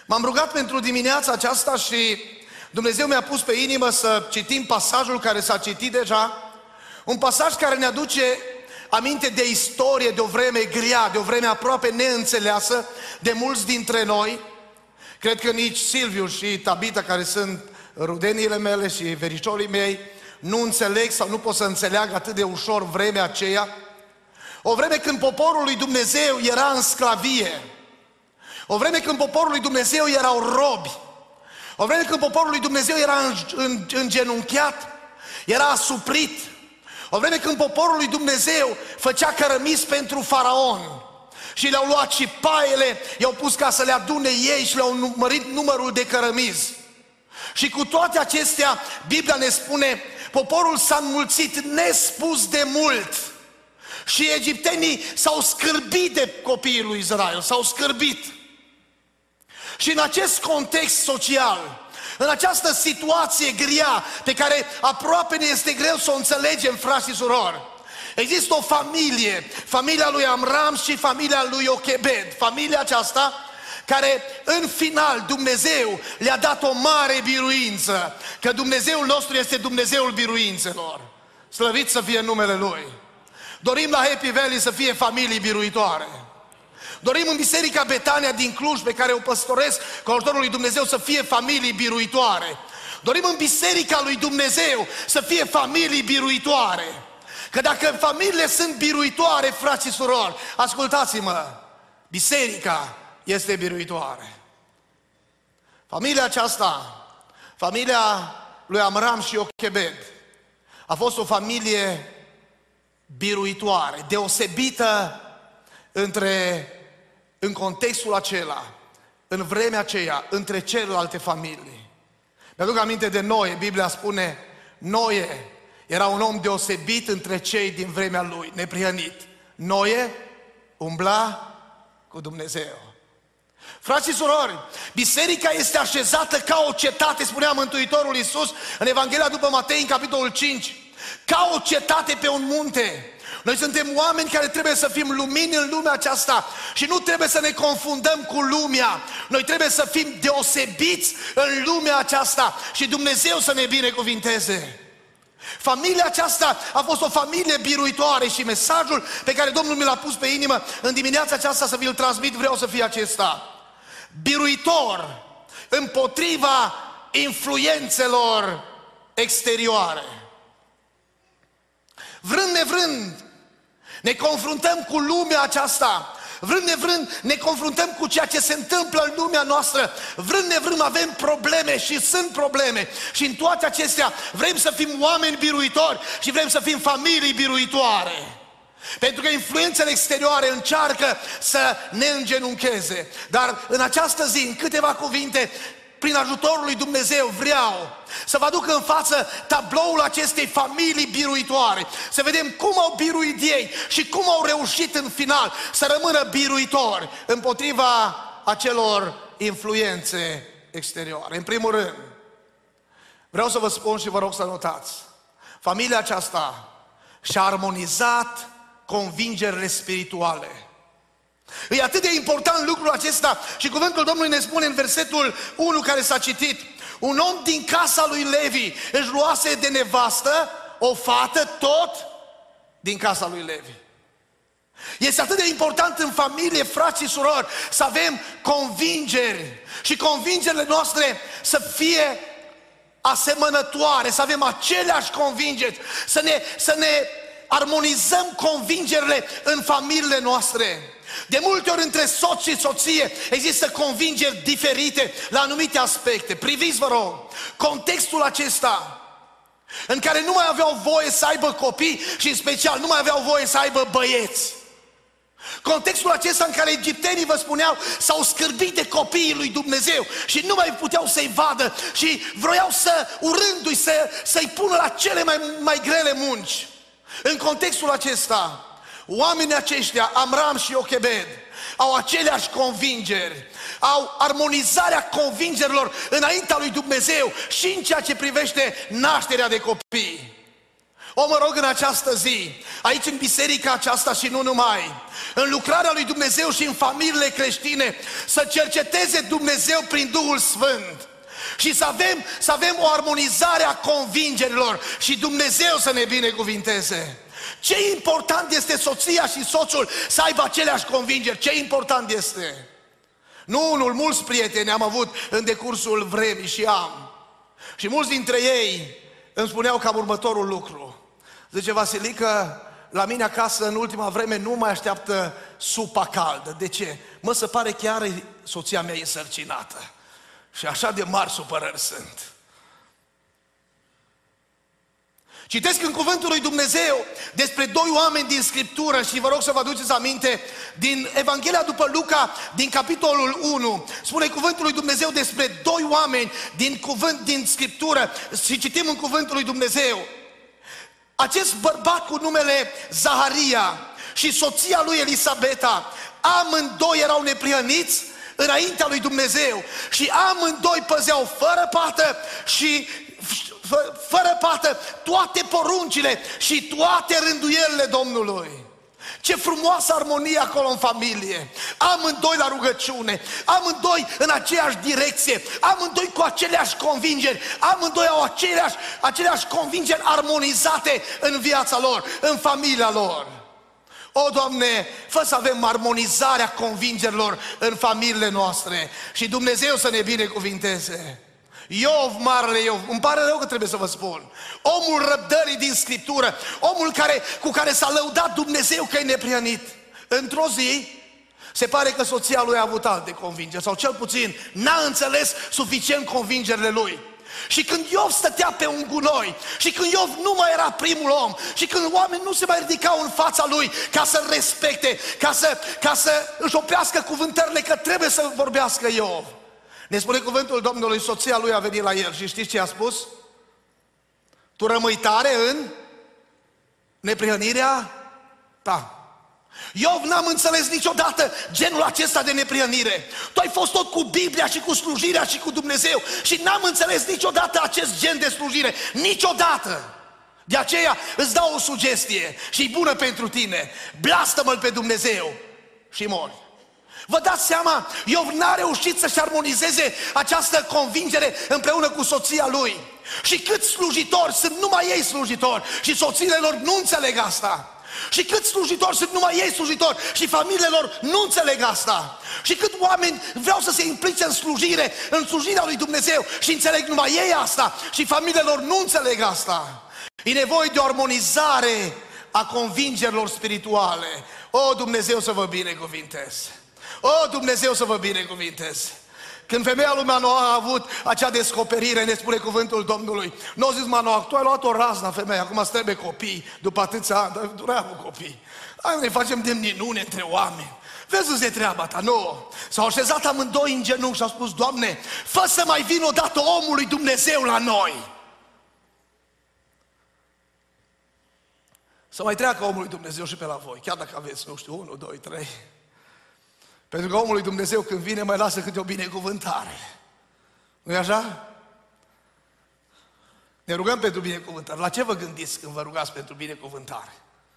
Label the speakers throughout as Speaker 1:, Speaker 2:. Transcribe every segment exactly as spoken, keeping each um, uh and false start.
Speaker 1: M-am rugat pentru dimineața aceasta și Dumnezeu mi-a pus pe inimă să citim pasajul care s-a citit deja. Un pasaj care ne aduce aminte de istorie, de o vreme grea, de o vreme aproape neînțeleasă de mulți dintre noi. Cred că nici Silviu și Tabita, care sunt rudeniile mele și verișorii mei, nu înțeleg sau nu pot să înțeleagă atât de ușor vremea aceea. O vreme când poporul lui Dumnezeu era în sclavie. O vreme când poporul lui Dumnezeu erau robi. O vreme când poporul lui Dumnezeu era îngenunchiat, era asuprit. O vreme când poporul lui Dumnezeu făcea cărămizi pentru faraon și le-au luat și paiele, i-au pus ca să le adune ei și le-au numărit numărul de cărămizi. Și cu toate acestea, Biblia ne spune, poporul s-a înmulțit nespus de mult. Și egiptenii s-au scârbit de copiii lui Israel, s-au scârbit. Și în acest context social, în această situație grea, pe care aproape ne este greu să o înțelegem, frați și surori, există o familie, familia lui Amram și familia lui Iochebed. Familia aceasta care în final Dumnezeu le-a dat o mare biruință, că Dumnezeul nostru este Dumnezeul biruințelor. Slăvit să fie numele Lui. Dorim la Happy Valley să fie familii biruitoare. Dorim în Biserica Betania din Cluj, pe care o păstoresc cu ajutorul lui Dumnezeu, să fie familii biruitoare. Dorim în Biserica lui Dumnezeu să fie familii biruitoare. Că dacă familiile sunt biruitoare, frați și surori, ascultați-mă, Biserica este biruitoare. Familia aceasta, familia lui Amram și Iochebed, a fost o familie biruitoare, deosebită între, în contextul acela, în vremea aceea, între celelalte familii. Mi-aduc aminte de Noe. Biblia spune, Noe era un om deosebit între cei din vremea lui, neprihănit. Noe umbla cu Dumnezeu. Frați și surori, biserica este așezată ca o cetate, spunea Mântuitorul Iisus în Evanghelia după Matei, în capitolul cinci, ca o cetate pe un munte. Noi suntem oameni care trebuie să fim lumini în lumea aceasta și nu trebuie să ne confundăm cu lumea. Noi trebuie să fim deosebiți în lumea aceasta și Dumnezeu să ne binecuvinteze. Familia aceasta a fost o familie biruitoare și mesajul pe care Domnul mi l-a pus pe inimă în dimineața aceasta să vi-l transmit, vreau să fie acesta: biruitor împotriva influențelor exterioare. Vrând nevrând, ne confruntăm cu lumea aceasta. Vrând nevrând, ne confruntăm cu ceea ce se întâmplă în lumea noastră. Vrând nevrând, avem probleme și sunt probleme. Și în toate acestea vrem să fim oameni biruitori și vrem să fim familii biruitoare. Pentru că influențele exterioare încearcă să ne îngenuncheze. Dar în această zi, în câteva cuvinte, prin ajutorul lui Dumnezeu, vreau să vă aduc în față tabloul acestei familii biruitoare. Să vedem cum au biruit ei și cum au reușit în final să rămână biruitori împotriva acelor influențe exterioare. În primul rând, vreau să vă spun și vă rog să notați, familia aceasta și-a armonizat convingerile spirituale. E atât de important lucrul acesta și cuvântul Domnului ne spune în versetul unu care s-a citit: un om din casa lui Levi își luase de nevastă o fată tot din casa lui Levi. Este atât de important în familie, frați și surori, să avem convingeri și convingerile noastre să fie asemănătoare, să avem aceleași convingeri, să ne, să ne armonizăm convingerile în familiile noastre. De multe ori între soț și soție există convingeri diferite la anumite aspecte. Priviți, vă rog, contextul acesta în care nu mai aveau voie să aibă copii și în special nu mai aveau voie să aibă băieți. Contextul acesta în care egiptenii, vă spuneau, s-au scârbit de copiii lui Dumnezeu și nu mai puteau să-i vadă și vroiau să, urându-i, să, să-i pună la cele mai, mai grele munci. În contextul acesta, oamenii aceștia, Amram și Iochebed, au aceleași convingeri, au armonizarea convingerilor înaintea lui Dumnezeu și în ceea ce privește nașterea de copii. O, mă rog, în această zi, aici în biserica aceasta și nu numai, în lucrarea lui Dumnezeu și în familiile creștine, să cerceteze Dumnezeu prin Duhul Sfânt și să avem, să avem o armonizare a convingerilor și Dumnezeu să ne binecuvinteze. Ce important este soția și soțul să aibă aceleași convingeri? Ce important este? Nu unul, mulți prieteni am avut în decursul vremii și am. Și mulți dintre ei îmi spuneau cam următorul lucru. Zice, Vasilică, la mine acasă în ultima vreme nu mai așteaptă supa caldă. De ce? Mă, se pare chiar soția mea e însărcinată. Și așa de mari supărări sunt. Citesc în cuvântul lui Dumnezeu despre doi oameni din Scriptură și vă rog să vă aduceți aminte din Evanghelia după Luca, din capitolul unu. Spune cuvântul lui Dumnezeu despre doi oameni din cuvânt din Scriptură și citim în cuvântul lui Dumnezeu. Acest bărbat cu numele Zaharia și soția lui Elisabeta, amândoi erau neprihăniți înaintea lui Dumnezeu și amândoi păzeau fără pată și fără pată toate poruncile și toate rânduielile Domnului. Ce frumoasă armonie acolo în familie. Amândoi la rugăciune, amândoi în aceeași direcție, amândoi cu aceleași convingeri, amândoi au aceleași, aceleași convingeri armonizate în viața lor, în familia lor. O, Doamne, fă să avem armonizarea convingerilor în familiile noastre și Dumnezeu să ne binecuvinteze. Iov, marele Iov, îmi pare rău că trebuie să vă spun, omul răbdării din Scriptură, omul care, cu care s-a lăudat Dumnezeu că e neprihănit, într-o zi se pare că soția lui a avut alte convingeri, sau cel puțin n-a înțeles suficient convingerile lui. Și când Iov stătea pe un gunoi, și când Iov nu mai era primul om, și când oamenii nu se mai ridicau în fața lui ca să-l respecte, ca să, ca să își oprească cuvântările că trebuie să vorbească Iov, ne spune cuvântul Domnului, soția lui a venit la el și știți ce a spus? Tu rămâi tare în neprihănirea ta. Iov, n-am înțeles niciodată genul acesta de neprihănire. Tu ai fost tot cu Biblia și cu slujirea și cu Dumnezeu și n-am înțeles niciodată acest gen de slujire. Niciodată! De aceea îți dau o sugestie și e bună pentru tine. Blastă-mă-l pe Dumnezeu și mori. Vă dați seama, Iov n-a reușit să-și armonizeze această convingere împreună cu soția lui. Și câți slujitori sunt numai ei slujitori și soțiile lor nu înțeleg asta. Și câți slujitori sunt numai ei slujitori și familiile lor nu înțeleg asta. Și cât oameni vreau să se implice în slujire, în slujirea lui Dumnezeu și înțeleg numai ei asta și familiile lor nu înțeleg asta. E nevoie de o armonizare a convingerilor spirituale. O, Dumnezeu să vă binecuvinteze! O, Dumnezeu să vă binecuvinteze! Când femeia lui Manoah a avut acea descoperire, ne spune cuvântul Domnului, nu a zis Manoah, tu ai luat o raznă femeie, acum îți trebuie copii, după atâția ani, dar durea cu copii. Hai, ne facem de minune între oameni. Vezi-ți treaba ta, nu. S-au așezat amândoi în genunchi și au spus, Doamne, fă să mai vină odată omul lui Dumnezeu la noi. Să mai treacă omul lui Dumnezeu și pe la voi, chiar dacă aveți, nu știu, unu, doi, trei. Pentru că omul lui Dumnezeu când vine mai lasă câte o binecuvântare. Nu-i așa? Ne rugăm pentru binecuvântare. La ce vă gândiți când vă rugați pentru binecuvântare?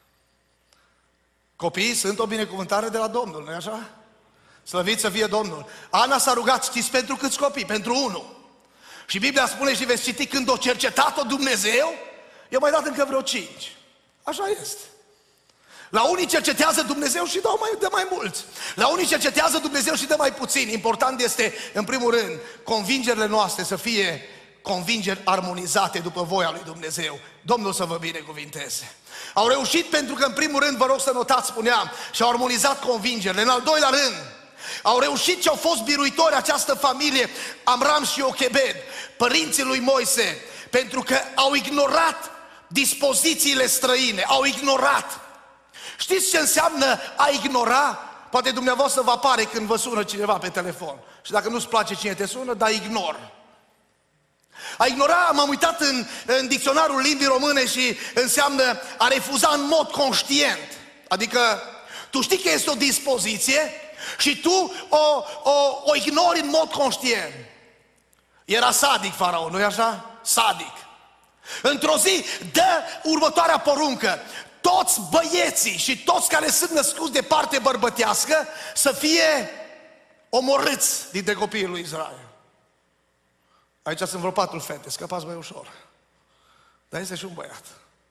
Speaker 1: Copiii sunt o binecuvântare de la Domnul, nu-i așa? Slăvit să fie Domnul. Ana s-a rugat, știți pentru câți copii? Pentru unul. Și Biblia spune și veți citi, când o cercetat-o Dumnezeu, i-a mai dat încă vreo cinci. Așa este. La unii cercetează Dumnezeu și dă mai, dă mai mulți. La unii cercetează Dumnezeu și dă mai puțin. Important este, în primul rând, convingerile noastre să fie convingeri armonizate după voia lui Dumnezeu. Domnul să vă binecuvinteze. Au reușit pentru că, în primul rând, vă rog să notați, spuneam, și-au armonizat convingerile. În al doilea rând, au reușit și au fost biruitori această familie, Amram și Ochebed, părinții lui Moise, pentru că au ignorat dispozițiile străine, au ignorat. Știți ce înseamnă a ignora? Poate dumneavoastră vă apare când vă sună cineva pe telefon. Și dacă nu-ți place cine te sună, dar ignor. A ignora, m-am uitat în, în dicționarul limbii române și înseamnă a refuza în mod conștient. Adică tu știi că este o dispoziție și tu o, o, o ignori în mod conștient. Era sadic Faraon, nu-i așa? Sadic. Într-o zi dă următoarea poruncă: toți băieții și toți care sunt născuți de parte bărbătească să fie omorâți dintre copiii lui Israel. Aici sunt vreo patru fete, scăpați mai ușor. Dar este și un băiat.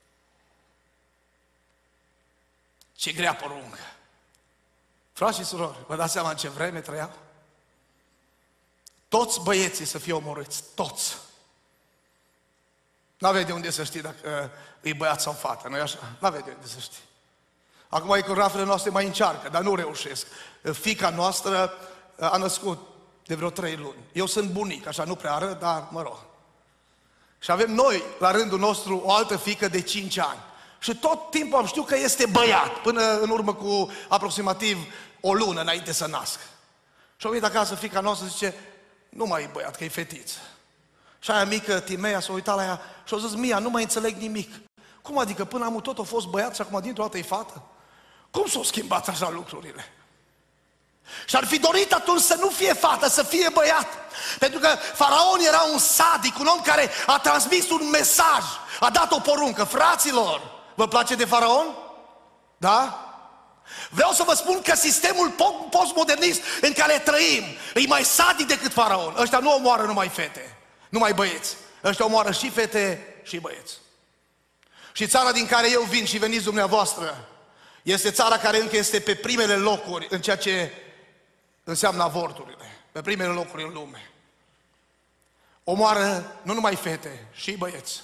Speaker 1: Ce grea poruncă! Frați și surori, vă dați seama în ce vreme trăiau? Toți băieții să fie omorâți, toți. N-aveai de unde să știi dacă e băiat sau fată, nu-i așa? N-aveai de unde să știi. Acum ecografele noastre mai încearcă, dar nu reușesc. Fiica noastră a născut de vreo trei luni. Eu sunt bunic, așa nu prea arăt, dar mă rog. Și avem noi, la rândul nostru, o altă fiică de cinci ani. Și tot timpul am știut că este băiat, până în urmă cu aproximativ o lună înainte să nască. Și a venit acasă fiica noastră și zice: nu mai e băiat, că e fetiță. Și aia mică, Timea, s-a uitat la ea și a zis: Mia, nu mai înțeleg nimic. Cum adică până am tot a fost băiat și acum dintr-o dată e fată? Cum s-au schimbat așa lucrurile? Și ar fi dorit atunci să nu fie fată, să fie băiat. Pentru că Faraon era un sadic, un om care a transmis un mesaj, a dat o poruncă. Fraților, vă place de Faraon? Da? Vreau să vă spun că sistemul postmodernist în care trăim e mai sadic decât Faraon. Ăștia nu omoară numai fete, numai băieți. Ăștia omoară și fete și băieți. Și țara din care eu vin și veniți dumneavoastră este țara care încă este pe primele locuri în ceea ce înseamnă avorturile. Pe primele locuri în lume. Omoară nu numai fete, și băieți.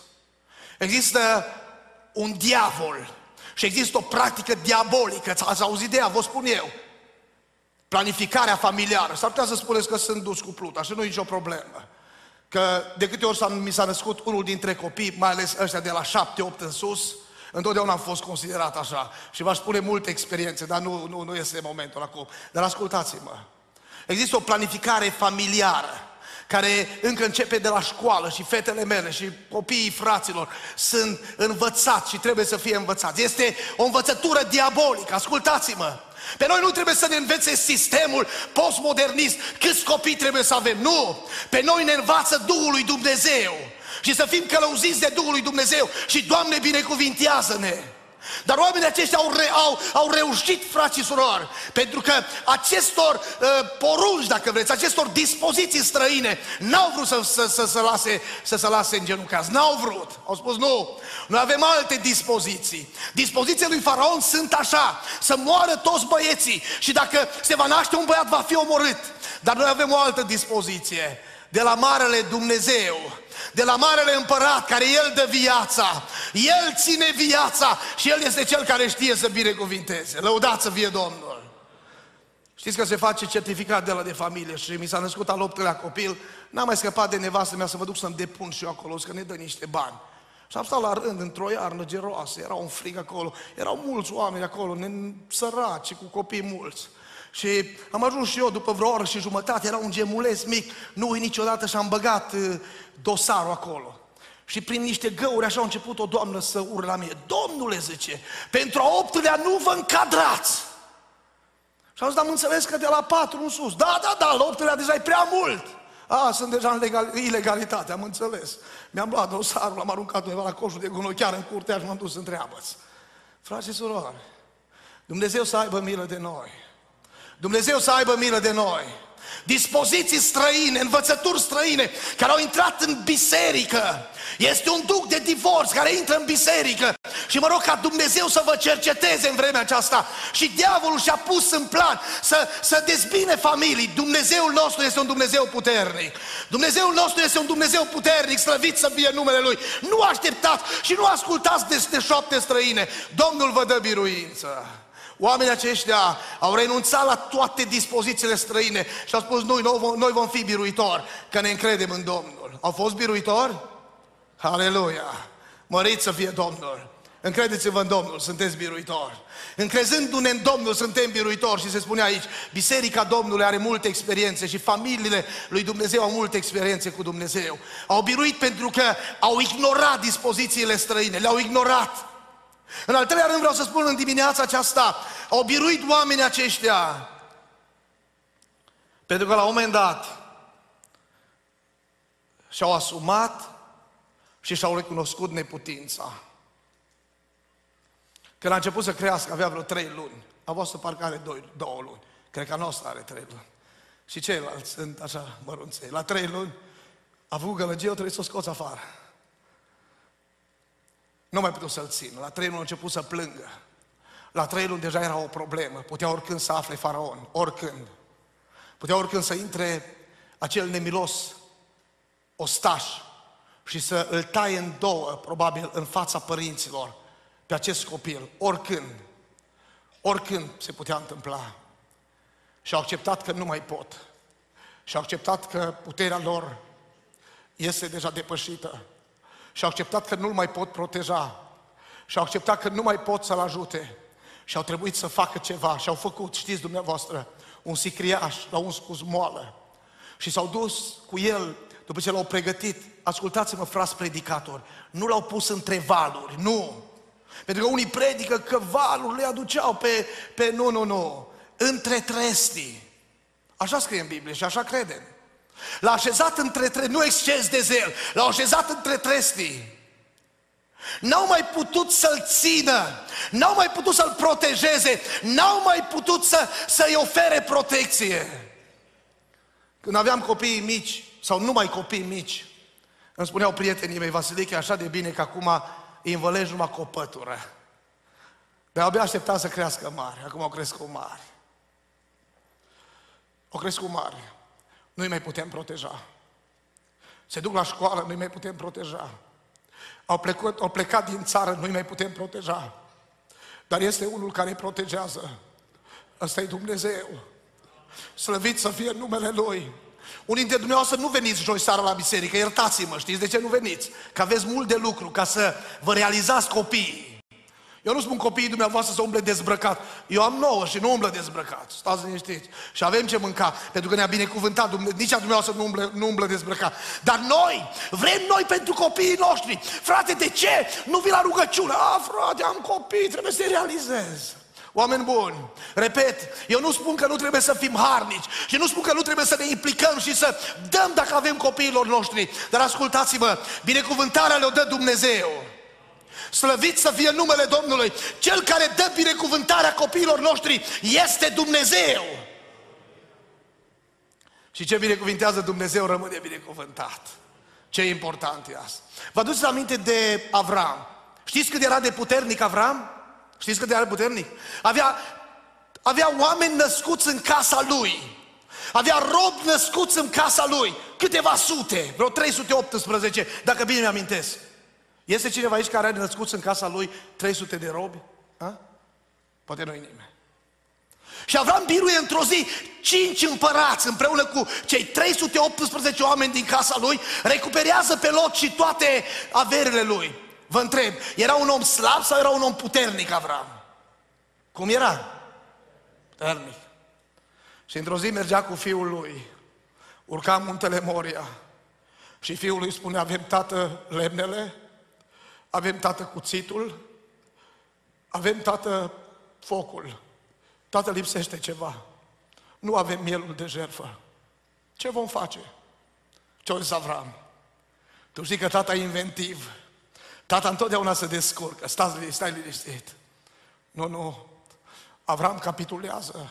Speaker 1: Există un diavol și există o practică diabolică. Ați auzit de ea, vă spun eu. Planificarea familiară. S-ar putea să spuneți că sunt dus cu pluta și nu e nicio problemă. Că de câte ori mi s-a născut unul dintre copii, mai ales ăștia de la șapte opt în sus, întotdeauna am fost considerat așa. Și v-aș spune multe experiențe, dar nu, nu, nu este momentul acum. Dar ascultați-mă. Există o planificare familiară care încă începe de la școală și fetele mele și copiii fraților sunt învățați și trebuie să fie învățați. Este o învățătură diabolică, ascultați-mă. Pe noi nu trebuie să ne învețe sistemul postmodernist câți copii trebuie să avem, nu! Pe noi ne învață Duhul lui Dumnezeu și să fim călăuziți de Duhul lui Dumnezeu și Doamne binecuvintează-ne! Dar oamenii aceștia au, re, au, au reușit, frați și surori, pentru că acestor uh, porunci, dacă vreți, acestor dispoziții străine, n-au vrut să, să, să, să, lase, să se lase îngenuncați, n-au vrut. Au spus: nu, noi avem alte dispoziții. Dispozițiile lui Faraon sunt așa: să moară toți băieții și dacă se va naște un băiat, va fi omorât. Dar noi avem o altă dispoziție, de la Marele Dumnezeu, de la Marele Împărat, care El dă viața, El ține viața și El este Cel care știe să binecuvinteze. Lăudați să fie Domnul! Știți că se face certificat de la de familie și mi s-a născut al optulea copil, n-am mai scăpat de nevastă mea să mă duc să-mi depun și eu acolo, că ne dă niște bani. Și am stat la rând într-o iarnă geroasă, era un frig acolo, erau mulți oameni acolo, săraci, cu copii mulți. Și am ajuns și eu după vreo oră și jumătate, era un gemuleț mic, nu uit niciodată, și am băgat uh, dosarul acolo. Și prin niște găuri așa a început o doamnă să urle la mine: Domnule, zice, pentru a optulea nu vă încadrați. Și am zis: am înțeles că de la patru în sus. Da, da, da, la optulea deja e prea mult. A, sunt deja în legal, ilegalitate, am înțeles. Mi-am luat dosarul, l-am aruncat undeva la coșul de gunoi, chiar în curtea, și m-am dus în treabă-ți. Frați și surori, Dumnezeu să aibă milă de noi. Dumnezeu să aibă milă de noi. Dispoziții străine, învățături străine care au intrat în biserică. Este un duc de divorț care intră în biserică. Și mă rog ca Dumnezeu să vă cerceteze în vremea aceasta. Și diavolul și-a pus în plan să, să dezbine familii. Dumnezeul nostru este un Dumnezeu puternic. Dumnezeul nostru este un Dumnezeu puternic, slăvit să fie numele Lui. Nu așteptați și nu ascultați de, de șoapte străine. Domnul vă dă biruință. Oamenii aceștia au renunțat la toate dispozițiile străine și au spus: noi, noi vom fi biruitori, că ne încredem în Domnul. Au fost biruitori? Aleluia! Măriți să fie Domnul! Încredeți-vă în Domnul, sunteți biruitori. Încrezându-ne în Domnul, suntem biruitori. Și se spune aici: Biserica Domnului are multe experiențe și familiile lui Dumnezeu au multe experiențe cu Dumnezeu. Au biruit pentru că au ignorat dispozițiile străine, le-au ignorat. În al treilea rând vreau să spun în dimineața aceasta, au biruit oamenii aceștia pentru că la un moment dat și-au asumat și și-au recunoscut neputința. Când a început să crească, avea vreo trei luni. A voastră parcă are doi, două luni. Cred că a noastră are trei luni. Și ceilalți sunt așa mărunței. La trei luni a avut gălăgie, trebuie să o scoți afară. Nu mai puteau să-l țină. La trei luni a început să plângă. La trei luni deja era o problemă. Putea oricând să afle faraon. Oricând. Putea oricând să intre acel nemilos ostaș și să îl taie în două, probabil, în fața părinților, pe acest copil. Oricând. Oricând se putea întâmpla. Și au acceptat că nu mai pot. Și au acceptat că puterea lor este deja depășită. Și au acceptat că nu-l mai pot proteja. Și au acceptat că nu mai pot să-l ajute. Și au trebuit să facă ceva. Și au făcut, știți dumneavoastră, un sicriaș, l-au uns cu zmoală. Și s-au dus cu el, după ce l-au pregătit. Ascultați-mă, frați predicatori, nu l-au pus între valuri, nu. Pentru că unii predică că valurile le aduceau pe, pe nu, nu, nu, între trestii. Așa scrie în Biblie și așa credem. L-a așezat între trestii, nu exces de zel, l-a așezat între trestii. N-au mai putut să-l țină, n-au mai putut să-l protejeze, n-au mai putut să, să-i ofere protecție. Când aveam copii mici, sau numai copii mici, îmi spuneau prietenii mei, Vasiliche, așa de bine că acum îi învălegi numai cu o pătură. Dar abia așteptam să crească mare, acum au crescut mari. Au crescut mari, nu-i mai putem proteja. Se duc la școală, nu-i mai putem proteja. Au plecat, au plecat din țară, nu-i mai putem proteja. Dar este unul care îi protejează. Ăsta e Dumnezeu. Slăvit să fie numele Lui. Unii dintre dumneavoastră nu veniți joi seara la biserică, iertați-mă, știți de ce nu veniți? Că aveți mult de lucru ca să vă realizați copiii. Eu nu spun copiii dumneavoastră să umble dezbrăcat. Eu am nouă și nu umblă dezbrăcat. Stați liniștiți. Și avem ce mânca, pentru că ne-a binecuvântat. Nici a dumneavoastră nu umblă, nu umblă dezbrăcat. Dar noi, vrem noi pentru copiii noștri. Frate, de ce nu vii la rugăciune? A, frate, am copii, trebuie să-i realizez. Oameni buni, repet, eu nu spun că nu trebuie să fim harnici și nu spun că nu trebuie să ne implicăm și să dăm dacă avem copiilor noștri. Dar ascultați-mă, binecuvântarea le-o dă Dumnezeu. Slăvit să fie numele Domnului. Cel care dă binecuvântarea copiilor noștri este Dumnezeu. Și ce binecuvintează Dumnezeu rămâne binecuvântat. Ce important e asta. Vă aduceți aminte de Avram? Știți cât era de puternic Avram? Știți cât era de puternic? Avea, avea oameni născuți în casa lui. Avea robi născuți în casa lui. Câteva sute, vreo trei sute optsprezece, dacă bine mi-amintesc. Este cineva aici care are născuți în casa lui trei sute de robi? Ha? Poate nu-i nimeni. Și Avram biruie într-o zi cinci împărați împreună cu cei trei sute optsprezece oameni din casa lui, recuperează pe loc și toate averile lui. Vă întreb, era un om slab sau era un om puternic Avram? Cum era? Puternic. Și într-o zi mergea cu fiul lui, urca muntele Moria și fiul lui spunea, avem tată lemnele, avem tată cuțitul, avem tată focul, tată lipsește ceva, nu avem mielul de jertfă. Ce vom face? Ce-o zis Avram? Tu știi că tata e inventiv. Tata întotdeauna se descurcă. Stai, stai liniștit. Nu, nu. Avram capitulează.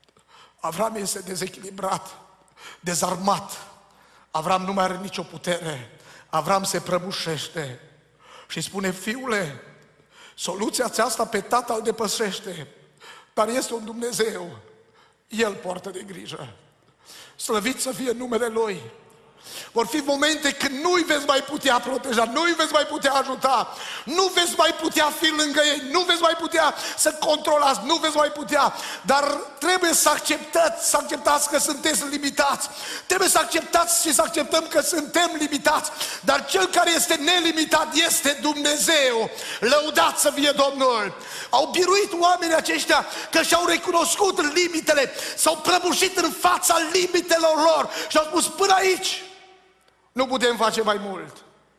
Speaker 1: Avram este dezechilibrat, dezarmat. Avram nu mai are nicio putere. Avram se prăbușește și spune, fiule, soluția aceasta pe tata îl depășește, dar este un Dumnezeu. El poartă de grijă. Slăvit să fie numele Lui. Vor fi momente când nu-i veți mai putea proteja, nu-i veți mai putea ajuta, nu veți mai putea fi lângă ei, nu veți mai putea să controlați, nu veți mai putea, dar trebuie să acceptați, să acceptați că sunteți limitați, trebuie să acceptați și să acceptăm că suntem limitați, dar Cel care este nelimitat este Dumnezeu. Lăudat să fie Domnul! Au biruit oamenii aceștia că și-au recunoscut limitele, s-au prăbușit în fața limitelor lor și au spus, până aici nu putem face mai mult.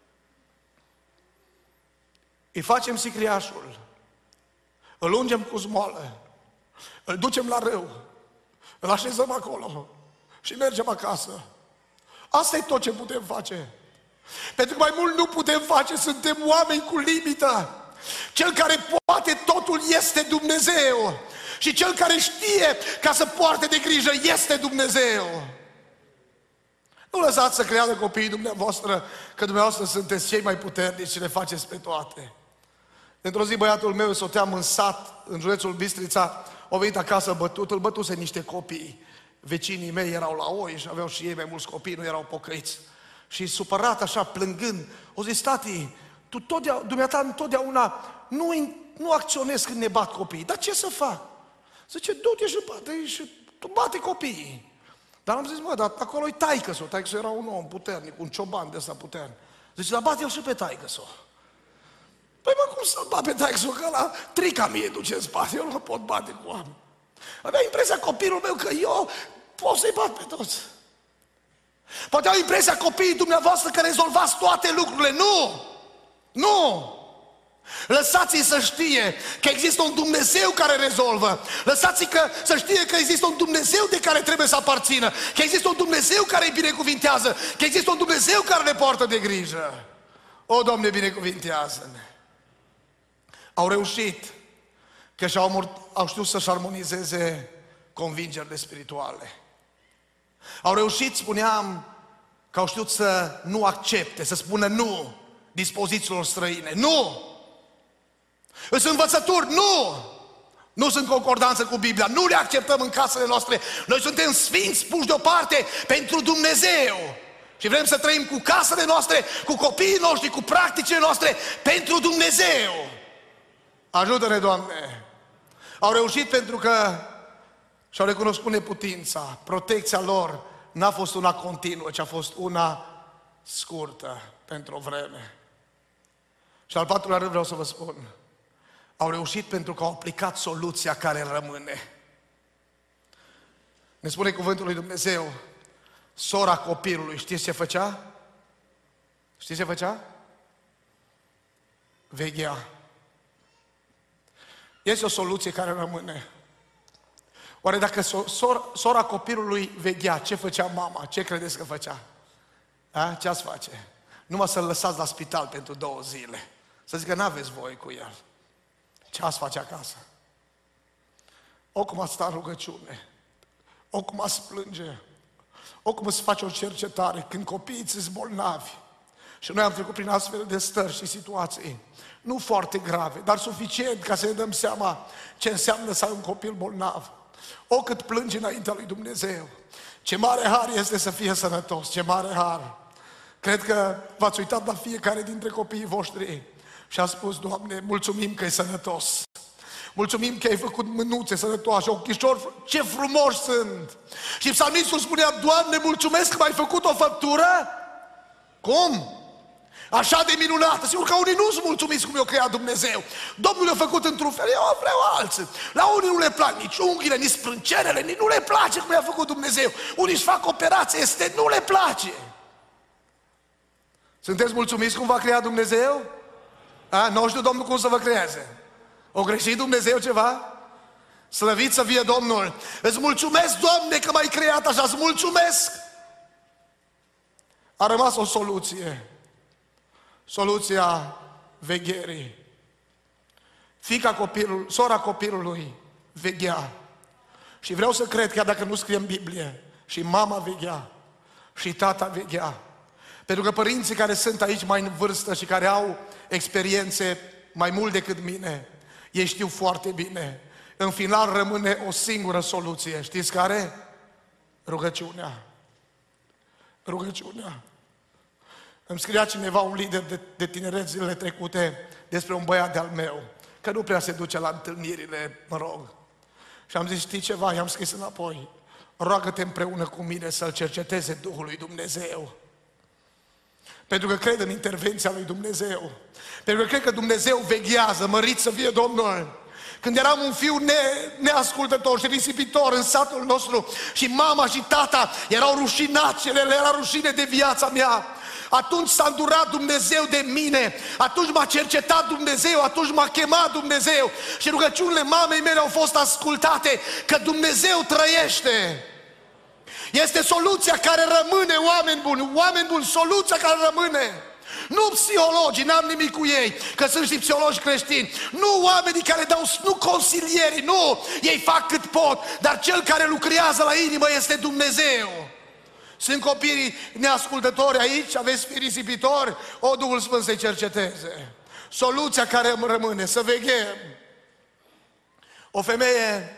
Speaker 1: Îi facem sicriașul, îl ungem cu zmoală, îl ducem la râu, îl așezăm acolo și mergem acasă. Asta e tot ce putem face. Pentru că mai mult nu putem face, suntem oameni cu limită. Cel care poate totul este Dumnezeu. Și Cel care știe ca să poarte de grijă este Dumnezeu. Nu lăsați să creadă copiii dumneavoastră că dumneavoastră sunteți cei mai puternici și le faceți pe toate. Într-o zi băiatul meu soteam în sat, în județul Bistrița, au venit acasă bătut, îl bătuse niște copii. Vecinii mei erau la oi și aveau și ei mai mulți copii, nu erau pocăiți. Și supărat așa, plângând, o zis, tati, tu totdeauna, dumneata întotdeauna nu, nu acționezi când ne bat copiii. Dar ce să fac? Zice, du-te și bate și tu bate copiii. Dar am zis, mă, dar acolo-i taică-s-o. Taică-s-o era un om puternic, un cioban de ăsta puternic. Zice, dar bate-l și pe taică-s-o. Păi mă, cum să-l bat pe taică-s-o? Că la trica mie duce în spate, eu nu pot bate cu oameni. Avea impresia copilul meu că eu pot să-i bat pe toți. Poate au impresia copiii dumneavoastră că rezolvați toate lucrurile. Nu! Nu! Lăsați-i să știe că există un Dumnezeu care rezolvă. Lăsați-i că, să știe că există un Dumnezeu de care trebuie să aparțină. Că există un Dumnezeu care îi binecuvintează. Că există un Dumnezeu care le poartă de grijă. O, Doamne, binecuvintează-ne! Au reușit că și-au au știut să-și armonizeze convingerile spirituale. Au reușit, spuneam, că au știut să nu accepte, să spună nu dispozițiilor străine. Nu! Sunt învățături, nu! Nu sunt concordanță cu Biblia, nu le acceptăm în casele noastre. Noi suntem sfinți puși deoparte pentru Dumnezeu. Și vrem să trăim cu casele noastre, cu copiii noștri, cu practicile noastre, pentru Dumnezeu. Ajută-ne, Doamne! Au reușit pentru că și-au recunoscut neputința. Protecția lor n-a fost una continuă, ci a fost una scurtă, pentru o vreme. Și al patrulea rând vreau să vă spun, au reușit pentru că au aplicat soluția care rămâne. Ne spune cuvântul lui Dumnezeu, sora copilului, știți ce făcea? Știți ce făcea? Veghea. Este o soluție care rămâne. Oare dacă sora, sora copilului veghea, ce făcea mama? Ce credeți că făcea? A? Ce ați face? Numai să-l lăsați la spital pentru două zile. Să zic că n-aveți voie cu el. Ce ați face acasă? O cum ați sta în rugăciune, o cum ați plânge, o cum îți face o cercetare când copiii ți-s bolnavi. Și noi am trecut prin astfel de stări și situații, nu foarte grave, dar suficient ca să ne dăm seama ce înseamnă să ai un copil bolnav. O cât plângi înaintea lui Dumnezeu. Ce mare har este să fie sănătos, ce mare har. Cred că v-ați uitat la fiecare dintre copiii voștri și a spus, Doamne, mulțumim că e sănătos. Mulțumim că ai făcut mânuțe sănătoase, ochișori, ce frumoși sunt. Și psalmistul spunea, Doamne, mulțumesc că m-ai făcut o făptură. Cum? Așa de minunată. Sigur că unii nu sunt mulțumiți cum i-a creat Dumnezeu. Domnul i-a făcut într-un fel, eu vreau alții. La unii nu le plac nici unghiile, nici sprâncenele, nici nu le place cum i-a făcut Dumnezeu. Unii își fac operație, este, nu le place. Sunteți mulțumiți cum v-a creat Dumnezeu? A, nu știu Domnul cum să vă creeze. O greșit Dumnezeu ceva? Slăvit să fie Domnul. Îți mulțumesc, Doamne, că m-ai creat așa, îți mulțumesc. A rămas o soluție. Soluția vegherii. Fiica copilului, sora copilului veghea. Și vreau să cred, chiar dacă nu scrie în Biblie, și mama veghea, și tata veghea. Pentru că părinții care sunt aici mai în vârstă și care au experiențe mai mult decât mine, ei știu foarte bine. În final rămâne o singură soluție. Știți care? Rugăciunea. Rugăciunea. Îmi scria cineva, un lider de, de tineret zilele trecute, despre un băiat de-al meu, că nu prea se duce la întâlnirile, mă rog. Și am zis, știi ceva? I-am scris înapoi. Roagă-te împreună cu mine să-L cerceteze Duhul lui Dumnezeu. Pentru că cred în intervenția lui Dumnezeu. Pentru că cred că Dumnezeu veghează, mărit să fie Domnul. Când eram un fiu ne, neascultător și risipitor în satul nostru și mama și tata erau rușinați, le era rușine de viața mea, atunci s-a îndurat Dumnezeu de mine, atunci m-a cercetat Dumnezeu, atunci m-a chemat Dumnezeu și rugăciunile mamei mele au fost ascultate, că Dumnezeu trăiește. Este soluția care rămâne, oameni buni, oameni buni, soluția care rămâne. Nu psihologii, n-am nimic cu ei, că sunt și psihologi creștini. Nu oamenii care dau, nu consilierii, nu, ei fac cât pot, dar cel care lucrează la inimă este Dumnezeu. Sunt copiii neascultători aici, aveți fi risipitori, o Duhul Sfânt să-i cerceteze. Soluția care rămâne, să veghem. O femeie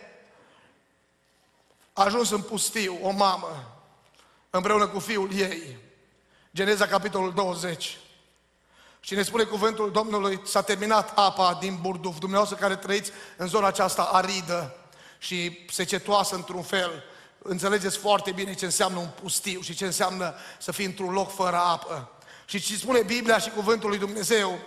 Speaker 1: a ajuns în pustiu, o mamă, împreună cu fiul ei. Geneza, capitolul douăzeci. Și ne spune cuvântul Domnului, s-a terminat apa din Burduf. Dumneavoastră care trăiți în zona aceasta aridă și secetoasă într-un fel, înțelegeți foarte bine ce înseamnă un pustiu și ce înseamnă să fii într-un loc fără apă. Și ce spune Biblia și cuvântul lui Dumnezeu,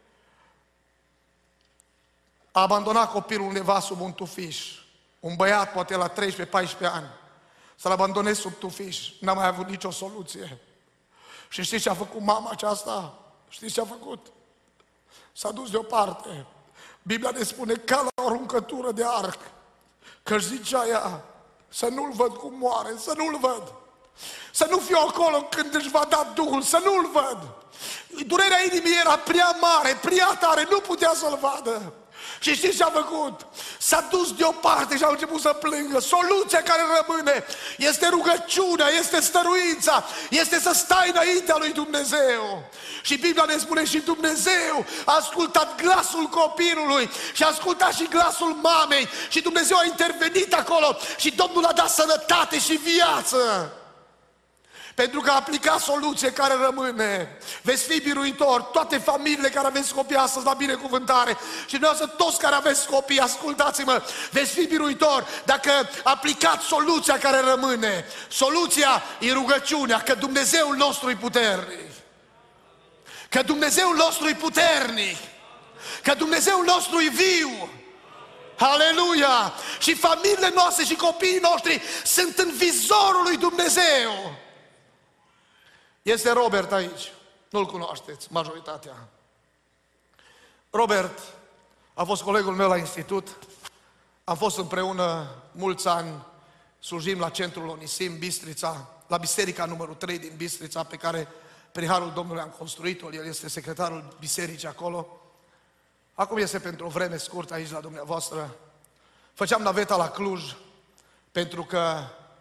Speaker 1: a abandonat copilul undeva sub un tufiș. Un băiat, poate la treisprezece paisprezece ani, să-l abandonezi sub tufiș. N-a mai avut nicio soluție. Și știți ce a făcut mama aceasta? Știți ce a făcut? S-a dus deoparte. Biblia ne spune ca la o aruncătură de arc, că își zicea ea, să nu-l văd cum moare, să nu-l văd. Să nu fiu acolo când își va da Duhul, să nu-l văd. Durerea inimii era prea mare, prea tare, nu putea să-l vadă. Și știți ce a făcut? S-a dus deoparte și a început să plângă. Soluția care rămâne este rugăciunea, este stăruința, este să stai înaintea lui Dumnezeu. Și Biblia ne spune și Dumnezeu a ascultat glasul copilului și a ascultat și glasul mamei și Dumnezeu a intervenit acolo și Domnul a dat sănătate și viață. Pentru că a aplicat soluție care rămâne. Veți fi biruitori, toate familiile care aveți copii astăzi la binecuvântare și dumneavoastră toți care aveți copii, ascultați-mă, veți fi biruitori dacă aplicați soluția care rămâne. Soluția e rugăciunea, că Dumnezeul nostru e puternic. Că Dumnezeul nostru e puternic. Că Dumnezeul nostru e viu. Aleluia! Și familiile noastre și copiii noștri sunt în vizorul lui Dumnezeu. Este Robert aici, nu-l cunoașteți, majoritatea. Robert a fost colegul meu la institut, am fost împreună mulți ani, slujim la centrul Onisim, Bistrița, la biserica numărul trei din Bistrița, pe care prin harul Domnului am construit-o, el este secretarul bisericii acolo. Acum este pentru o vreme scurtă aici la dumneavoastră. Făceam naveta la Cluj, pentru că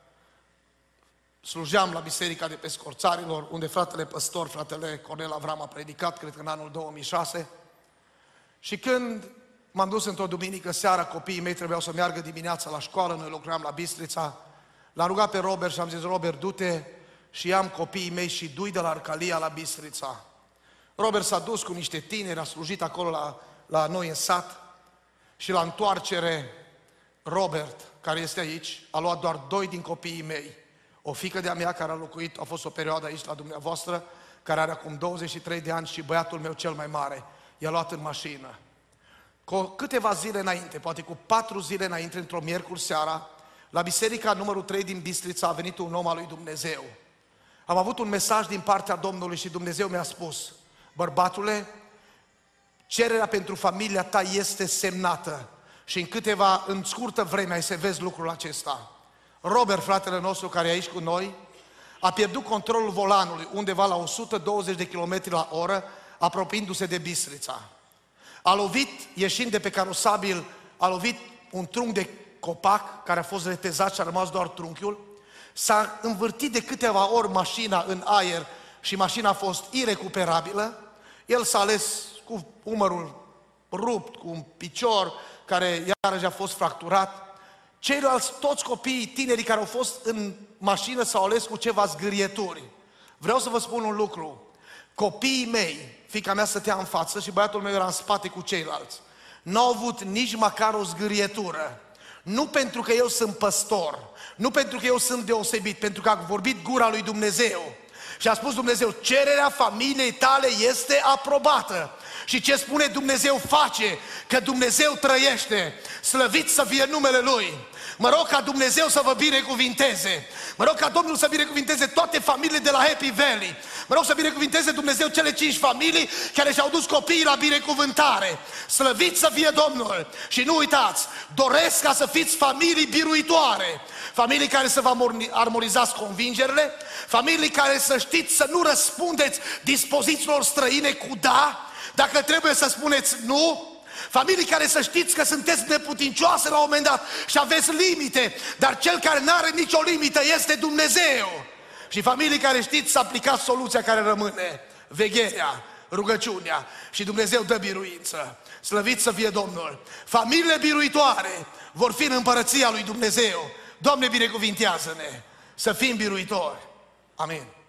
Speaker 1: slujeam la biserica de pe Scorțarilor, unde fratele păstor, fratele Cornel Avram a predicat, cred că în anul două mii șase. Și când m-am dus într-o duminică seara, copiii mei trebuiau să meargă dimineața la școală, noi lucram la Bistrița, l-am rugat pe Robert și am zis, Robert, du-te și am copiii mei și du-i de la Arcalia la Bistrița. Robert s-a dus cu niște tineri, a slujit acolo la, la noi în sat și la întoarcere, Robert, care este aici, a luat doar doi din copiii mei. O fiică de-a mea care a locuit, a fost o perioadă aici la dumneavoastră, care are acum douăzeci și trei de ani și băiatul meu cel mai mare. I-a luat în mașină. Cu câteva zile înainte, poate cu patru zile înainte, într-o miercuri seara, la biserica numărul trei din Bistrița a venit un om al lui Dumnezeu. Am avut un mesaj din partea Domnului și Dumnezeu mi-a spus, bărbatule, cererea pentru familia ta este semnată și în câteva, în scurtă vreme ai să vezi lucrul acesta. Robert, fratele nostru care e aici cu noi, a pierdut controlul volanului undeva la o sută douăzeci de kilometri la oră, apropiindu-se de Bistrița. A lovit, ieșind de pe carosabil, a lovit un trunchi de copac care a fost retezat și a rămas doar trunchiul. S-a învârtit de câteva ori mașina în aer și mașina a fost irecuperabilă. El s-a ales cu umărul rupt, cu un picior care iarăși a fost fracturat. Ceilalți, toți copiii tinerii care au fost în mașină s-au ales cu ceva zgârieturi. Vreau să vă spun un lucru. Copiii mei, fiica mea stătea în față și băiatul meu era în spate cu ceilalți, n-au avut nici măcar o zgârietură. Nu pentru că eu sunt păstor, nu pentru că eu sunt deosebit, pentru că a vorbit gura lui Dumnezeu. Și a spus Dumnezeu, cererea familiei tale este aprobată. Și ce spune Dumnezeu face, că Dumnezeu trăiește, slăvit să fie numele Lui. Mă rog ca Dumnezeu să vă binecuvinteze. Mă rog ca Domnul să binecuvinteze toate familiile de la Happy Valley. Mă rog să binecuvinteze Dumnezeu cele cinci familii care și-au dus copiii la binecuvântare. Slăvit să fie Domnul! Și nu uitați, doresc ca să fiți familii biruitoare. Familii care să vă armonizați convingerile, familii care să știți să nu răspundeți dispozițiilor străine cu da, dacă trebuie să spuneți nu. Familii care să știți că sunteți neputincioase la un moment dat și aveți limite, dar cel care nu are nicio limită este Dumnezeu. Și familii care știți să aplicați soluția care rămâne, vegherea, rugăciunea, și Dumnezeu dă biruință. Slăvit să fie Domnul! Familiile biruitoare vor fi în împărăția lui Dumnezeu. Doamne, binecuvintează-ne să fim biruitori. Amin.